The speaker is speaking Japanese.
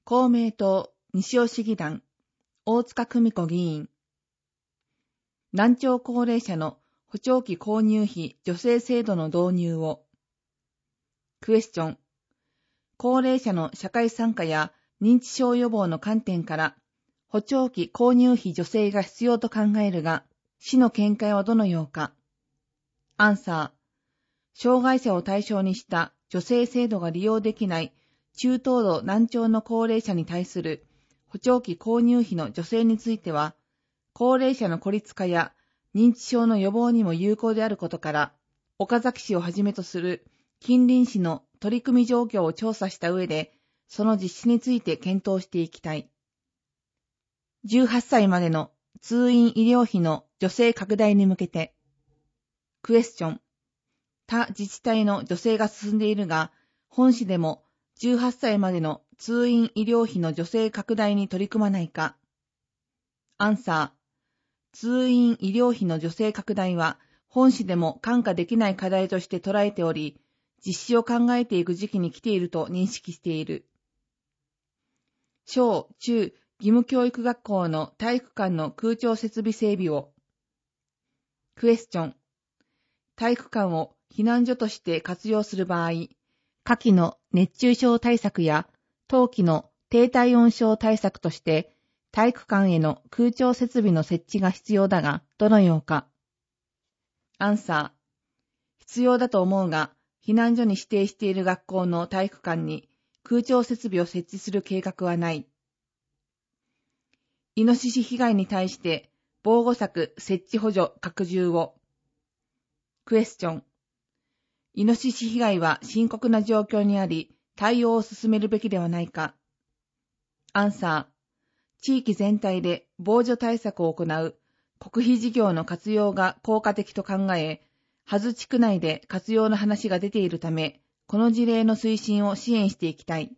公明党西尾市議団大塚久美子議員。難聴高齢者の補聴器購入費助成制度の導入を。クエスチョン。高齢者の社会参加や認知症予防の観点から補聴器購入費助成が必要と考えるが、市の見解はどのようか。アンサー。障害者を対象にした助成制度が利用できない中等度難聴の高齢者に対する補聴器購入費の助成については、高齢者の孤立化や認知症の予防にも有効であることから、岡崎市をはじめとする近隣市の取り組み状況を調査した上で、その実施について検討していきたい。18歳までの通院医療費の助成拡大に向けて。クエスチョン。他自治体の助成が進んでいるが、本市でも18歳までの通院医療費の助成拡大に取り組まないか。アンサー。通院医療費の助成拡大は、本市でも看過できない課題として捉えており、実施を考えていく時期に来ていると認識している。小・中・義務教育学校の体育館の空調設備整備を。クエスチョン。体育館を避難所として活用する場合、夏季の熱中症対策や冬季の低体温症対策として体育館への空調設備の設置が必要だが、どのようか。アンサー。必要だと思うが、避難所に指定している学校の体育館に空調設備を設置する計画はない。イノシシ被害に対して防護柵設置補助拡充を。クエスチョン。イノシシ被害は深刻な状況にあり、対応を進めるべきではないか。アンサー。地域全体で防除対策を行う国費事業の活用が効果的と考え、羽津地区内で活用の話が出ているため、この事例の推進を支援していきたい。